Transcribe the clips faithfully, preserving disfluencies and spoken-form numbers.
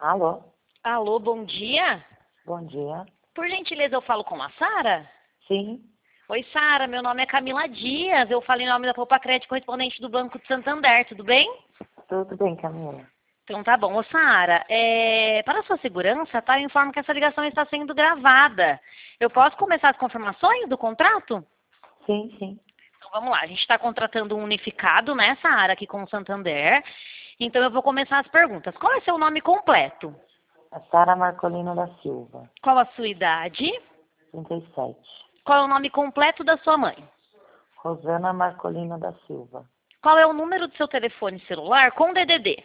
Alô? Alô, bom dia. Bom dia. Por gentileza, eu falo com a Sara? Sim. Oi, Sara, meu nome é Camila Dias. Eu falo em nome da Popacred, correspondente do Banco de Santander, tudo bem? Tudo bem, Camila. Então tá bom. Ô, Sara, é... para a sua segurança, tá? Eu informo que essa ligação está sendo gravada. Eu posso começar as confirmações do contrato? Sim, sim. Então vamos lá. A gente está contratando um unificado, né, Sara, aqui com o Santander. Então eu vou começar as perguntas. Qual é seu nome completo? A Sara Marcolino da Silva, Qual a sua idade? trinta e sete. Qual é o nome completo da sua mãe? Rosana Marcolino da Silva, Qual é o número do seu telefone celular com D D D?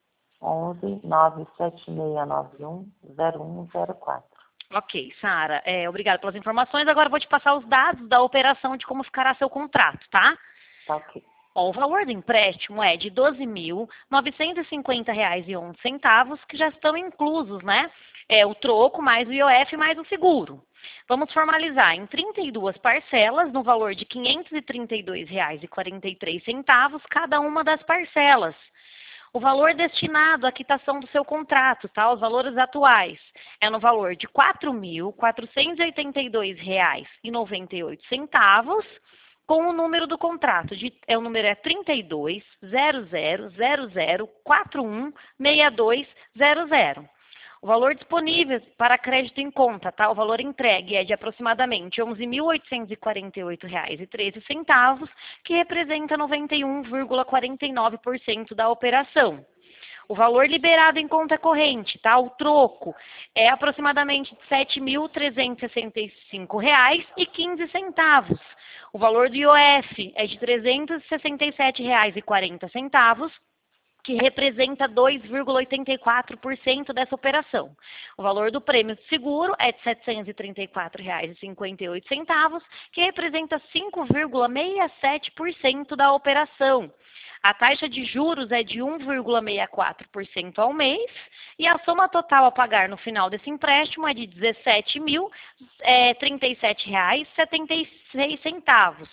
onze nove sete seis nove um zero um zero quatro. Ok, Sara, é, obrigada pelas informações. Agora eu vou te passar os dados da operação de como ficará seu contrato, tá? Tá ok. Bom, o valor do empréstimo é de doze mil novecentos e cinquenta reais e onze centavos, que já estão inclusos, né? É o troco mais o I O F mais o seguro. Vamos formalizar em trinta e duas parcelas no valor de quinhentos e trinta e dois reais e quarenta e três centavos cada uma das parcelas. O valor destinado à quitação do seu contrato, tá? Os valores atuais é no valor de quatro mil quatrocentos e oitenta e dois reais e noventa e oito centavos, com o número do contrato, de, é, o número é trinta e dois zero zero zero zero quatro um seis dois zero zero. O valor disponível para crédito em conta, tá? O valor entregue é de aproximadamente onze mil oitocentos e quarenta e oito reais e treze centavos, que representa noventa e um vírgula quarenta e nove por cento da operação. O valor liberado em conta corrente, tá? O troco é aproximadamente sete mil trezentos e sessenta e cinco reais e quinze centavos. O valor do I O F é de trezentos e sessenta e sete reais e quarenta centavos, que representa dois vírgula oitenta e quatro por cento dessa operação. O valor do prêmio de seguro é de setecentos e trinta e quatro reais e cinquenta e oito centavos, que representa cinco vírgula sessenta e sete por cento da operação. A taxa de juros é de um vírgula sessenta e quatro por cento ao mês e a soma total a pagar no final desse empréstimo é de dezessete mil trinta e sete reais e setenta e seis centavos.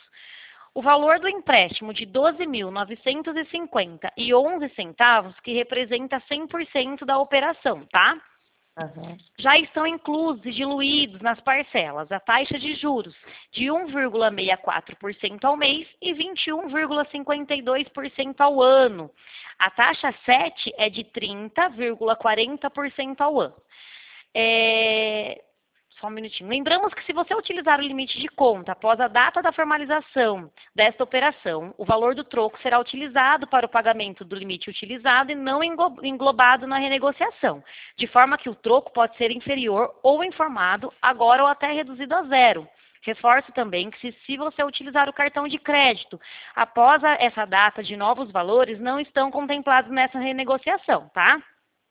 O valor do empréstimo de doze mil novecentos e cinquenta e onze centavos, que representa cem por cento da operação, tá? Uhum. Já estão inclusos e diluídos nas parcelas a taxa de juros de um vírgula sessenta e quatro por cento ao mês e vinte e um vírgula cinquenta e dois por cento ao ano. A taxa sete é de trinta vírgula quarenta por cento ao ano. É... Só um minutinho. Lembramos que se você utilizar o limite de conta após a data da formalização desta operação, o valor do troco será utilizado para o pagamento do limite utilizado e não englobado na renegociação, de forma que o troco pode ser inferior ou informado agora ou até reduzido a zero. Reforço também que se, se você utilizar o cartão de crédito após a, essa data de novos valores, não estão contemplados nessa renegociação, tá?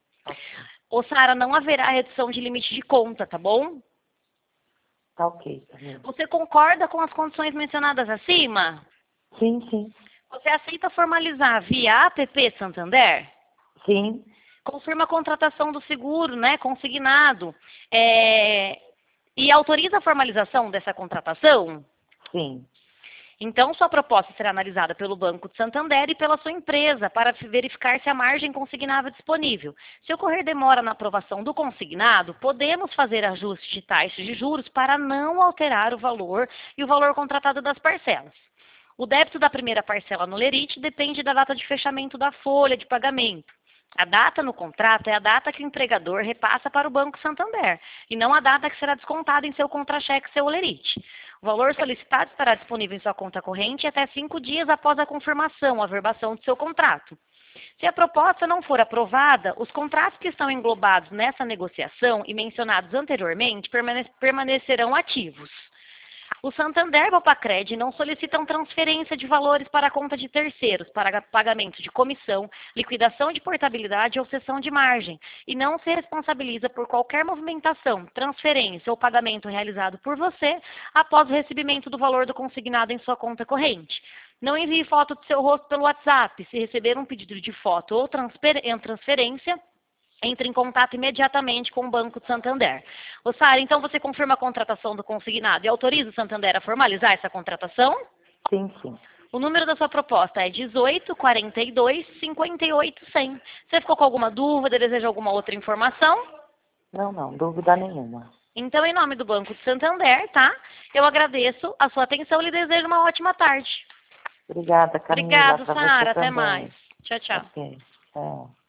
Ô, Sara, não haverá redução de limite de conta, tá bom? Tá ok, Camila. Você concorda com as condições mencionadas acima? Sim, sim. Você aceita formalizar via app Santander? Sim. Confirma a contratação do seguro, né, consignado. É... E autoriza a formalização dessa contratação? Sim. Então, sua proposta será analisada pelo Banco de Santander e pela sua empresa para verificar se a margem consignada é disponível. Se ocorrer demora na aprovação do consignado, podemos fazer ajustes de taxas de juros para não alterar o valor e o valor contratado das parcelas. O débito da primeira parcela no lerite depende da data de fechamento da folha de pagamento. A data no contrato é a data que o empregador repassa para o Banco Santander, e não a data que será descontada em seu contra-cheque, seu lerite. O valor solicitado estará disponível em sua conta corrente até cinco dias após a confirmação, a averbação de seu contrato. Se a proposta não for aprovada, os contratos que estão englobados nessa negociação e mencionados anteriormente permanecerão ativos. O Santander e o Popacred não solicitam transferência de valores para a conta de terceiros para pagamento de comissão, liquidação de portabilidade ou cessão de margem e não se responsabiliza por qualquer movimentação, transferência ou pagamento realizado por você após o recebimento do valor do consignado em sua conta corrente. Não envie foto do seu rosto pelo WhatsApp. Se receber um pedido de foto ou transferência, entre em contato imediatamente com o Banco de Santander. Ô, Sara, então você confirma a contratação do consignado e autoriza o Santander a formalizar essa contratação? Sim, sim. O número da sua proposta é dezoito, quarenta e dois, cinquenta e oito, cem. Você ficou com alguma dúvida, deseja alguma outra informação? Não, não, dúvida nenhuma. Então, em nome do Banco de Santander, tá? Eu agradeço a sua atenção e lhe desejo uma ótima tarde. Obrigada, Camila. Obrigada, Para Sara. você Até também. mais. Tchau, tchau. Ok, tchau.